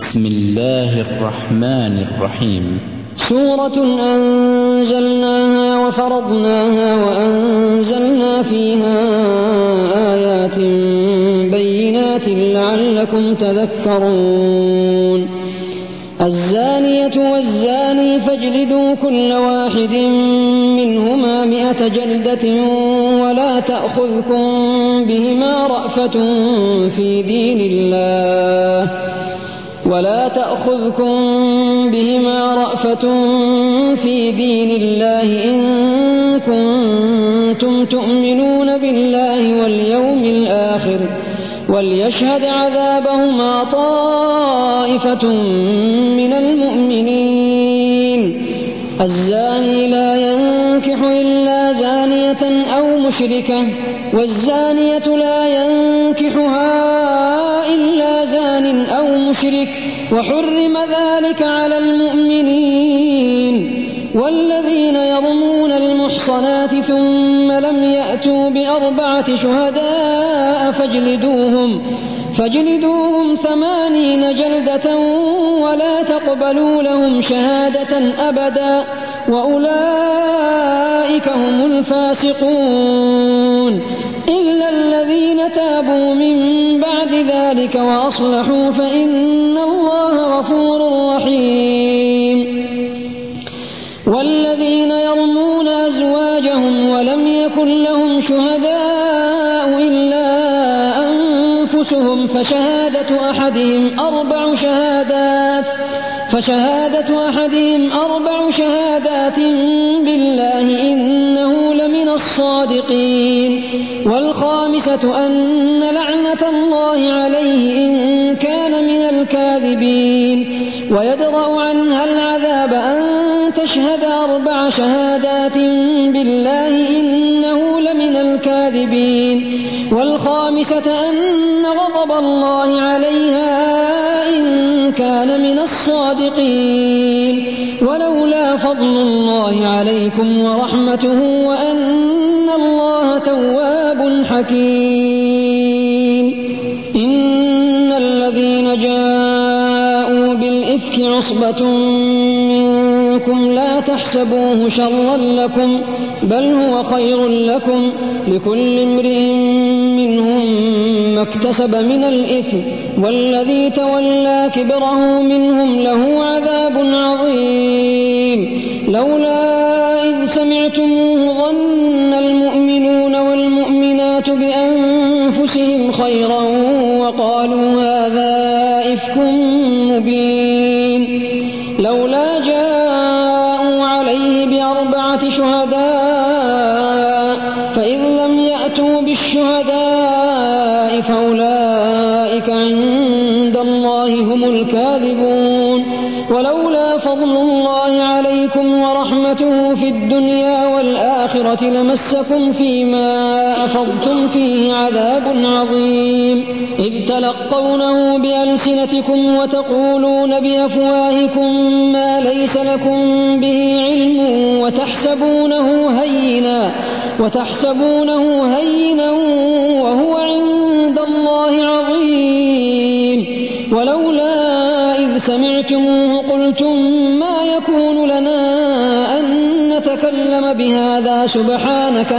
بسم الله الرحمن الرحيم. سورة أنزلناها وفرضناها وأنزلنا فيها آيات بينات لعلكم تذكرون. الزانية والزاني فاجلدوا كل واحد منهما 100 جلدة ولا تأخذكم بهما رأفة في دين الله إن كنتم تؤمنون بالله واليوم الآخر وليشهد عذابهما طائفة من المؤمنين. الزاني لا ينكح إلا زانية أو مشركة والزانية لا ينكحها إلا زان أو مشرك وحرم ذلك على المؤمنين. والذين يرمون المحصنات ثم لم يأتوا ب4 شهداء فاجلدوهم 80 جلدة ولا تقبلوا لهم شهادة أبدا وأولئك هم الفاسقون إلا الذين تابوا من بعد ذلك وأصلحوا فإن الله غفور رحيم. والذين يرمون أزواجهم ولم يكن لهم شهداء إلا أنفسهم فشهادة أحدهم 4 شهادات بالله إنه لمن الصادقين. والخامسة أن لعنة الله عليه إن كان من الكاذبين. ويدرأ عنها العذاب أن تشهد 4 شهادات بالله إنه لمن الكاذبين. والخامسة أن غضب الله عليها إن كان من الصادقين. ولولا فضل الله عليكم ورحمته وأن الله تواب حكيم. إن الذين جاءوا بالإفك عصبة منكم لا تحسبوه شرا لكم بل هو خير لكم لكل امرئ منهم ما اكتسب من الإثم والذي تولى كبره منهم له عذاب عظيم. لولا إذ سمعتموه ظن المؤمنون والمؤمنات بأنفسهم خيرا وقالوا هذا إفك مبين. لولا جاءوا عليه ب4 شهداء فإذ لم يأتوا بالشهداء فأولئك عند الله هم الكاذبون. ولولا فضل الله عليكم ورحمته في الدنيا والآخرة لمسكم فيما أفضتم فيه عذاب عظيم. إذ تلقونه بألسنتكم وتقولون بأفواهكم ما ليس لكم به علم وتحسبونه هينا وهو عند الله عظيم. ولولا إذ سمعتموه قلتم ما يكون لنا أن نتكلم بهذا سبحانك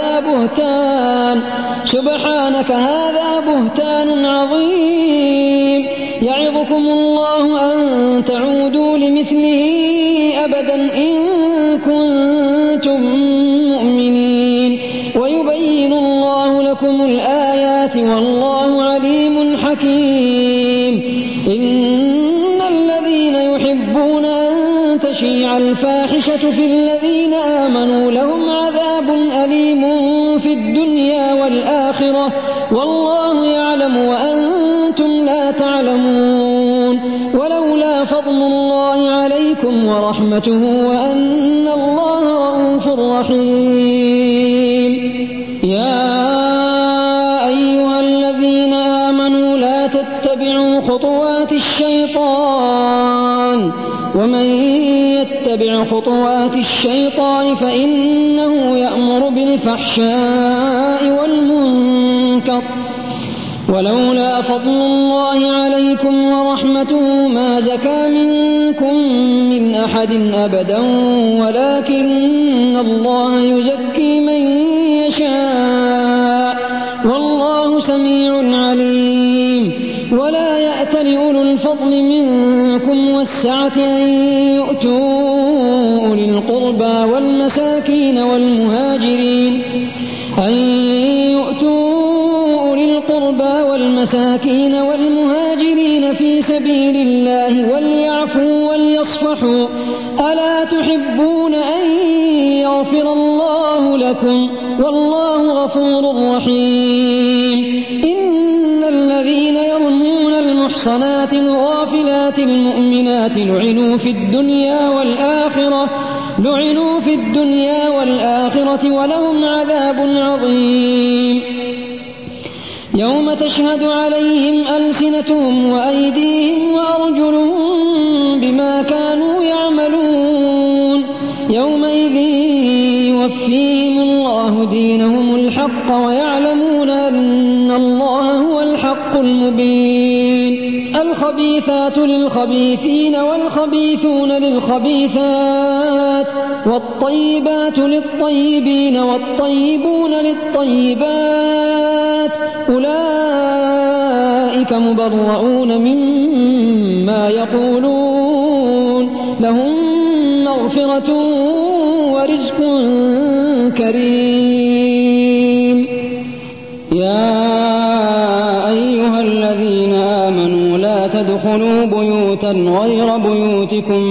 هذا بهتان عظيم. يعظكم الله أن تعودوا لمثله أبدا إن كنتم مؤمنين ويبين الله لكم الآيات والله عليم حكيم. إن الذين يحبون أن تشيع الفاحشة في الذين آمنوا لهم عذاب أليم في الدنيا والآخرة والله يعلم وأنتم لا تعلمون. ولولا فضل الله عليكم ورحمته وأن الله رءوف رحيم. يا أيها الذين آمنوا لا تتبعوا خطوات الشيطان ومن يتبع خطوات الشيطان فإنه يأمر بالفحشاء ولولا فضل الله عليكم ورحمته ما زكى منكم من أحد أبدا ولكن الله يزكي من يشاء والله سميع عليم. ولا يأتل أولو الفضل منكم والسعة أن يؤتوا أولي القربى والمساكين والمهاجرين في سبيل الله وليعفوا وليصفحوا ألا تحبون أن يغفر الله لكم والله غفور رحيم. إن الذين يرمون المحصنات الغافلات المؤمنات لعنوا في الدنيا والآخرة ولهم عذاب عظيم. يوم تشهد عليهم ألسنتهم وأيديهم وأرجلهم بما كانوا يعملون يومئذ يوفيهم الله دينهم الحق ويعلمون أن الله هو الحق المبين. الخبيثات للخبيثين والخبيثون للخبيثات والطيبات للطيبين والطيبون للطيبات أولئك مبرؤون مما يقولون لهم مغفرة ورزق كريم. يا أيها الذين آمنوا لا تدخلوا بيوتا غير بيوتكم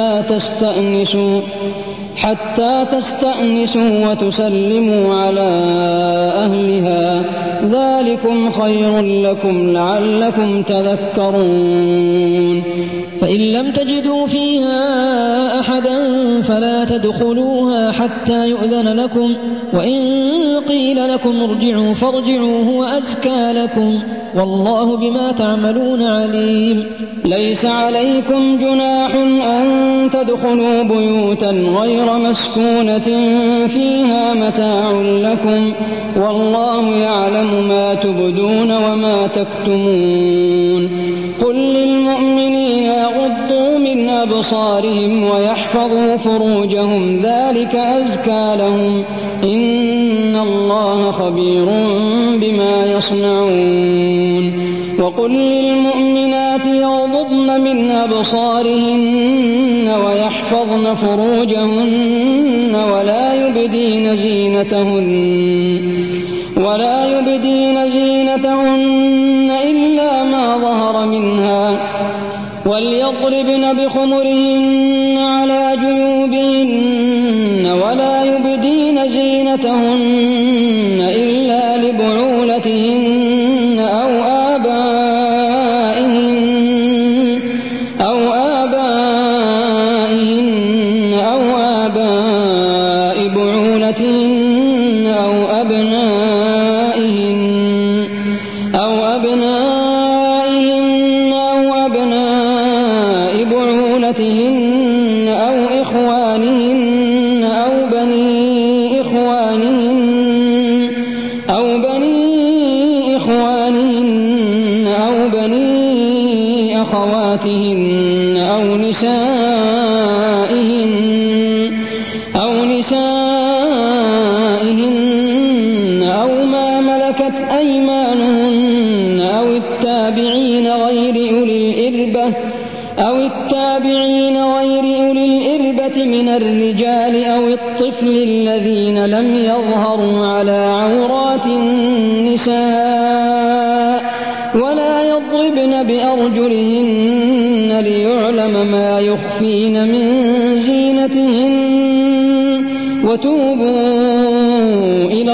حتى تستأنسوا وتسلموا على أهلها ذلكم خير لكم لعلكم تذكرون. فإن لم تجدوا فيها أحدا فلا تدخلوها حتى يؤذن لكم وإن قيل لكم ارجعوا فارجعوا هو أزكى لكم والله بما تعملون عليم. ليس عليكم جناح أن تدخلوا بيوتا غير مسكونة فيها متاع لكم والله يعلم ما تبدون وما تكتمون. قل للمؤمنين يغضوا من أبصارهم ويحفظوا فروجهم ذلك أزكى لهم إن الله خبير بما يصنعون. وقل للمؤمنات يغضضن من أبصارهن ويحفظن فروجهن ولا يبدين زينتهن إلا ما ظهر منها وليضربن بخمرهن على جيوبهن ولا يبدين زينتهن إلا لبعولتهن أو آباء بعولتهن أو أبنائهن بعولتهن أو إخوانهن أو بني إخوانهن أو بني أخواتهن أو نسائهن أو ما ملكت أيمانهن أو التابعين غير أولي الإربة من الرجال أو الطفل الذين لم يظهروا على عورات النساء ولا يضربن بأرجلهن ليعلم ما يخفين من زينتهن. وتوبوا إلى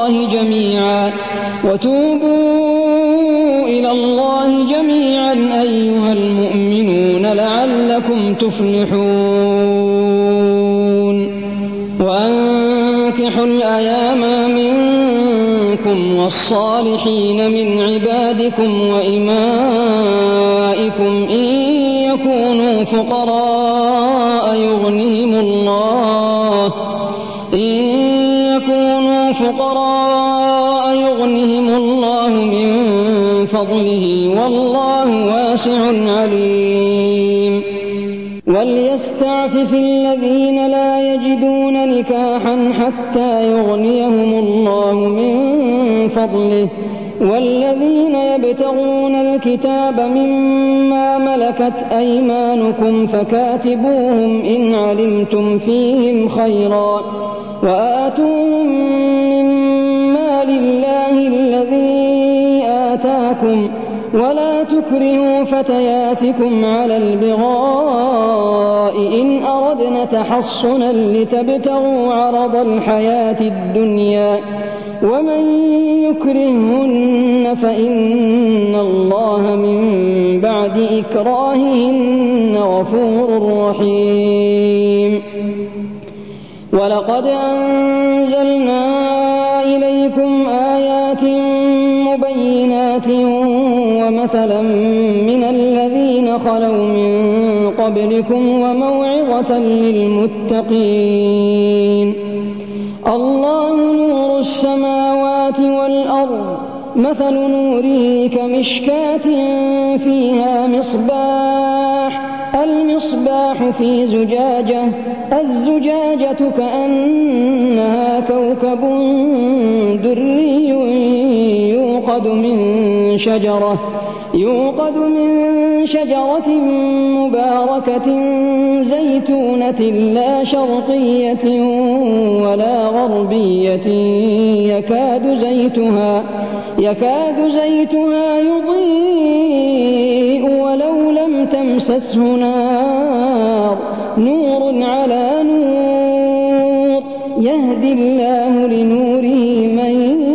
الله جميعا أيها المؤمنون لعلكم تفلحون. وأنكحوا الأيام منكم والصالحين من عبادكم وإمائكم إن يكونوا فقراء يغنهم الله من فضله والله واسع عليم. وليستعفف الذين لا يجدون نكاحا حتى يغنيهم الله من فضله والذين يبتغون الكتاب مما ملكت أيمانكم فكاتبوهم إن علمتم فيهم خيرا وآتوهم مما لله الذي آتاكم ولا تكرهوا فتياتكم على البغاء إن أردنا تحصنا لتبتغوا عرض الحياة الدنيا ومن يكرهن فإن الله من بعد إكراههن غفور رحيم. ولقد أنزلنا إليكم آيات مبينات ومثلا من الذين خلوا من قبلكم وموعظة للمتقين. الله نور السماوات والأرض مثل نوره كمشكاة فيها المصباح في زجاجة الزجاجة كأنها كوكب دري يوقد من شجرة مباركة زيتونة لا شرقية ولا غربية يكاد زيتها يضيء ولو لم تمسسه نار نور على نور يهدي الله لنوره من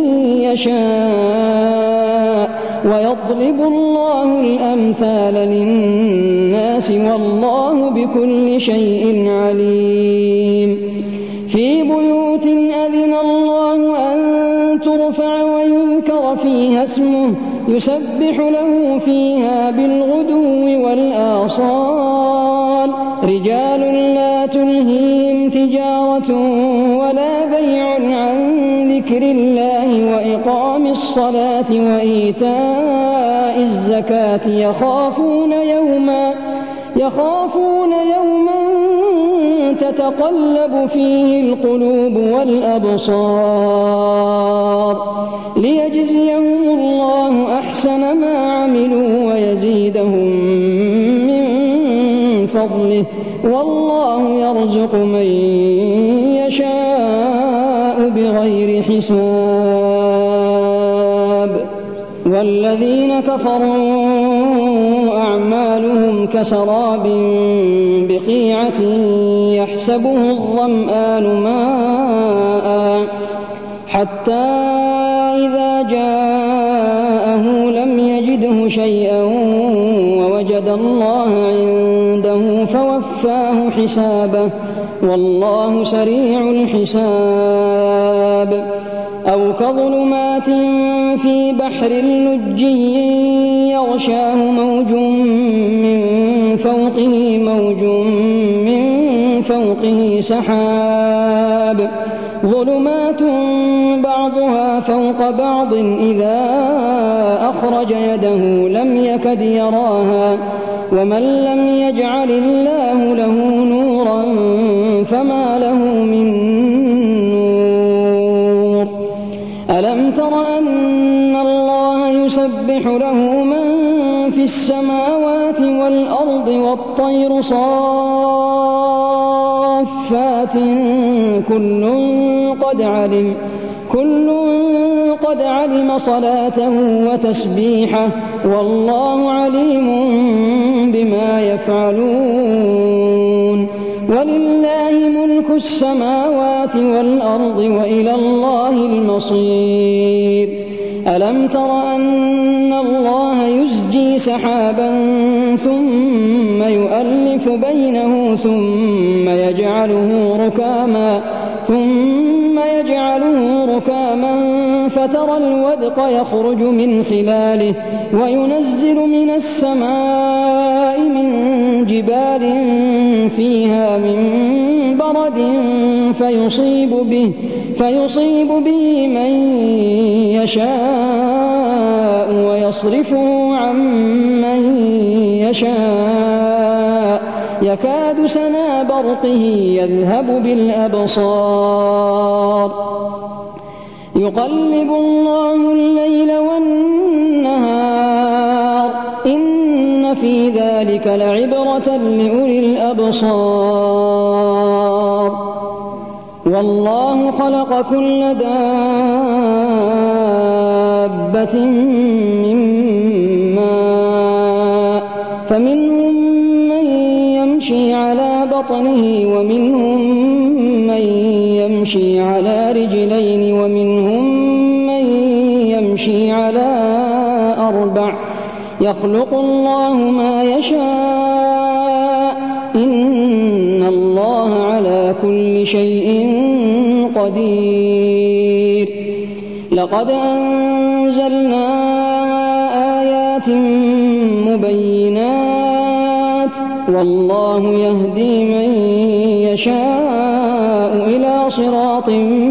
يشاء ويضرب الله الأمثال للناس والله بكل شيء عليم. في بيوت أذن الله أن ترفع ويذكر فيها اسمه يسبح له فيها بالغدو والآصال رجال لا تلهيهم تجارة ولا بيع عن ذكر الله وإقام الصلاة وإيتاء الزكاة يخافون يوما تتقلب فيه القلوب والأبصار ليجزيهم الله أحسن ما عملوا ويزيدهم من فضله والله يرزق من يشاء بغير حساب. والذين كفروا أعمالهم كسراب بقيعة يحسبه الظمآن ماء حتى إذا جاءه لم يجده شيئا ووجد الله عنده فوفاه حسابه والله سريع الحساب. أو كظلمات في بحر لجي يغشاه موج من فوقه سحاب ظلمات بعضها فوق بعض إذا أخرج يده لم يكد يراها ومن لم يجعل الله له نورا فما له من نور. ألم تر أن الله يسبح له من في السماوات والأرض والطير صافات كل قد علم صلاته وتسبيحه والله عليم بما يفعلون. ولله ملك السماوات والأرض وإلى الله المصير. ألم تر أن الله يزجي سحابا ثم يؤلف بينه ثم يجعله ركاما فترى الودق يخرج من خلاله وينزل من السماء من جبال فيها من برد فيصيب به من يشاء يشاء ويصرفه عن من يشاء يكاد سنا برقه يذهب بالأبصار يقلب الله الليل والنهار إن في ذلك لعبرة لأولي الأبصار والله خلق كل دابة من ماء فمنهم من يمشي على بطنه ومنهم من يمشي على رجلين ومنهم من يمشي على أربع يخلق الله ما يشاء إن الله على كل شيء قدير لقد أنزلنا آيات مبينات والله يهدي من يشاء إلى صراط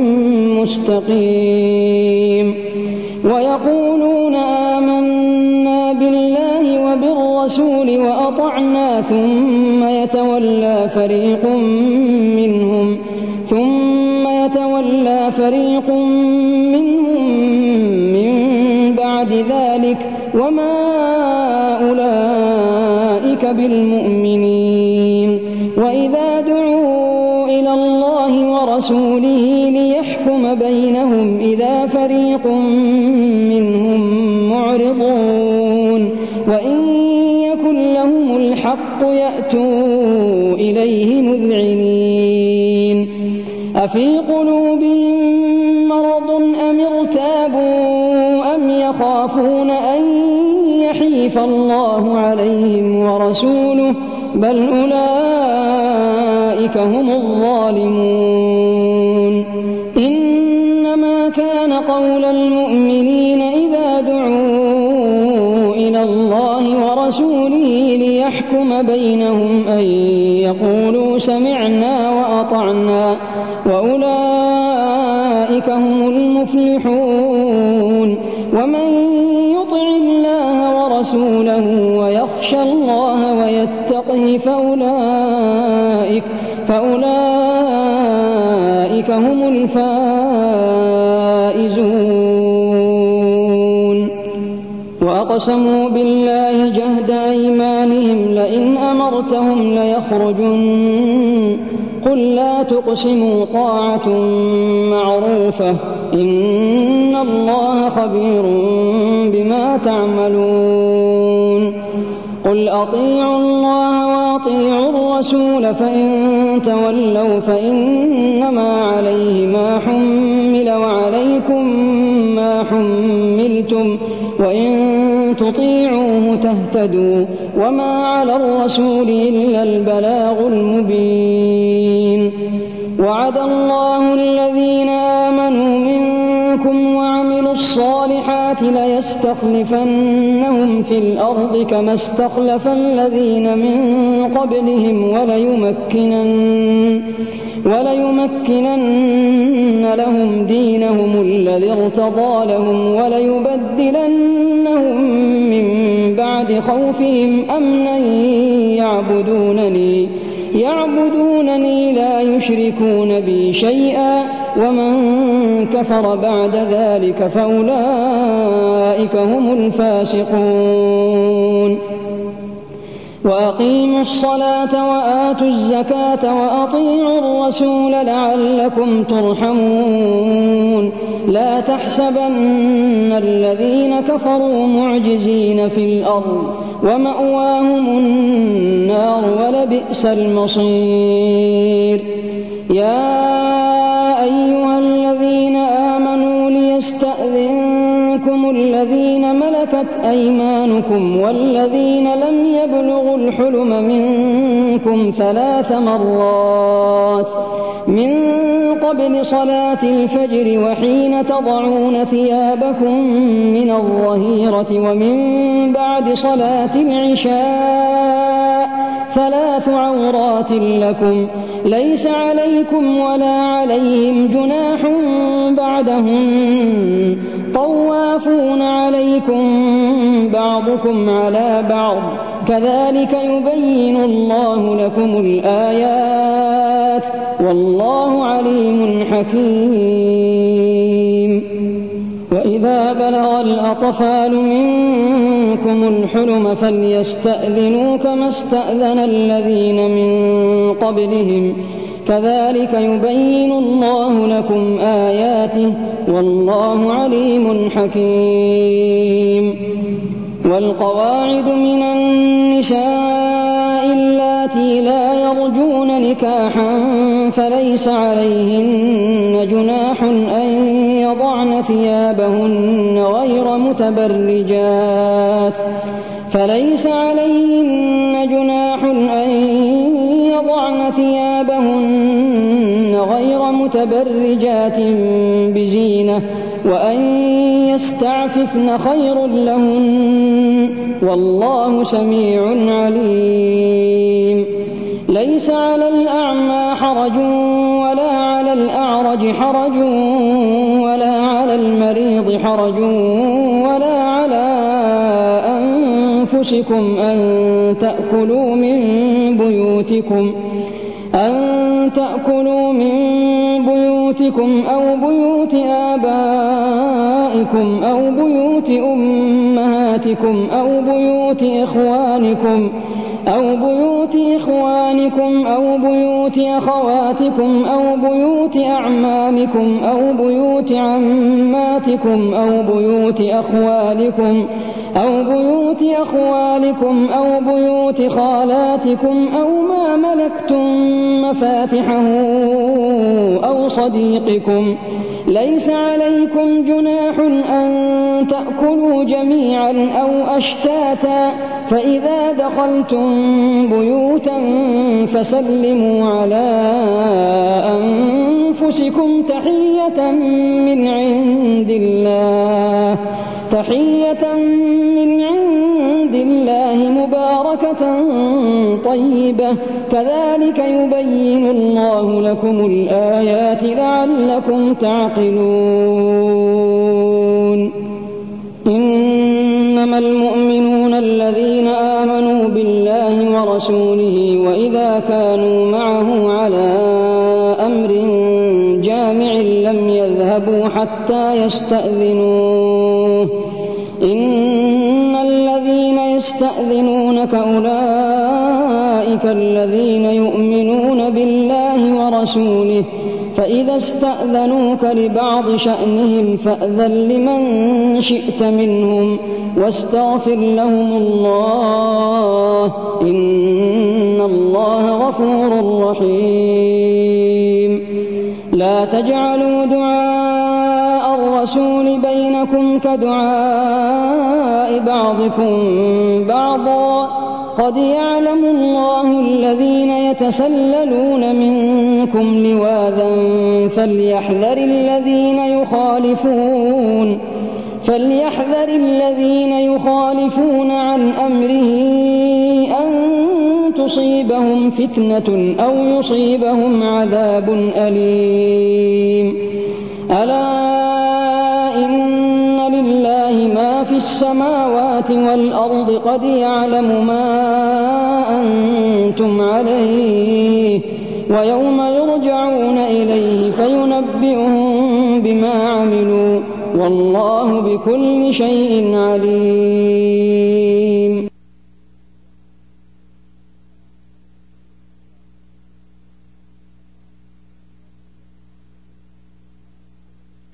مستقيم ويقولون آمنا بالله وبالرسول وأطعنا ثم يتولى فريق منهم من بعد ذلك وما أولئك بالمؤمنين وإذا دعوا إلى الله ورسوله ليحكم بينهم إذا فريق منهم معرضون وإن يكن لهم الحق يأتوا إليه مذعنين أفي قلوبهم مرض أم ارتابوا أم يخافون أن يحيف الله عليهم ورسوله بل أولئك هم الظالمون إنما كان قول المؤمنين إذا دعوا إلى الله ورسوله ليحكم بينهم أن يقولوا سمعنا وأطعنا وأولئك هم المفلحون ومن يطع الله ورسوله ويخشى الله ويتقه فأولئك هم الفائزون وأقسموا بالله جهد أيمانهم لئن أمرتهم ليخرجن قل لا تقسموا طاعة معروفة إن الله خبير بما تعملون قل أطيعوا الله وأطيعوا الرسول فإن تولوا فإنما عليه ما حمل وعليكم ما حملتم وإن تطيعوه تهتدوا وما على الرسول إلا البلاغ المبين وعد الله الذين آمنوا منكم وعملوا الصالحات ليستخلفنهم في الأرض كما استخلف الذين من قبلهم وليمكنن لهم دينهم الذي ارتضى لهم وليبدلنهم من بعد خوفهم أمنا يعبدونني لا يشركون بي شيئا ومن كفر بعد ذلك فأولئك هم الفاسقون وأقيموا الصلاة وآتوا الزكاة وأطيعوا الرسول لعلكم ترحمون لا تحسبن الذين كفروا معجزين في الأرض ومأواهم النار ولبئس المصير يا أيها الذين آمنوا ليستأذنكم الذين ملكت أيمانكم والذين لم يبلغوا الحلم منكم 3 مرات من قبل صلاة الفجر وحين تضعون ثيابكم من الظهيرة ومن بعد صلاة العشاء ثلاث عورات لكم ليس عليكم ولا عليهم جناح بعدهم طوافون عليكم بعضكم على بعض كذلك يبين الله لكم الآيات والله عليم حكيم. وإذا بلغ الأطفال منكم الحلم فليستأذنوا كما استأذن الذين من قبلهم كذلك يبين الله لكم آياته والله عليم حكيم. والقواعد من النساء اللاتي لا يرجون نكاحا فليس عليهن جناح أن يضعن ثيابهن غير متبرجات بزينة وأن يستعففن خير لهن والله سميع عليم. ليس على الأعمى حرج ولا على الأعرج حرج ولا على المريض حرج ولا على أنفسكم أن تأكلوا من بيوتكم أو بيوت آبائكم أو بيوت أمهاتكم أو بيوت إخوانكم أو بيوت أخواتكم أو بيوت أعمامكم أو بيوت عماتكم أو بيوت أخوالكم أو بيوت خالاتكم أو ما ملكتم مفاتحه أو صديقكم. ليس عليكم جناح أن تأكلوا جميعا أو أشتاتا فإذا دخلتم بيوتا فسلموا على أنفسكم تحية من عند الله مباركة طيبة كذلك يبين الله لكم الآيات لعلكم تعقلون. إنما المؤمنون الذين آمنوا بالله ورسوله وإذا كانوا معه على أمر جامع لم يذهبوا حتى يستأذنوه. إن الذين يستأذنونك أولئك الذين يؤمنون بالله ورسوله فإذا استأذنوك لبعض شأنهم فأذن لمن شئت منهم واستغفر لهم الله إن الله غفور رحيم. لا تجعلوا دعاء الرسول بينكم كدعاء بعضكم بعضا قد يعلم الله الذين يتسللون منكم لواذا فليحذر الذين يخالفون عن أمره أن تصيبهم فتنة أو يصيبهم عذاب أليم. ألا إن لله ما في السماوات والأرض قد يعلم ما أنتم عليه ويوم يرجعون إليه فينبئهم بما عملوا والله بكل شيء عليم.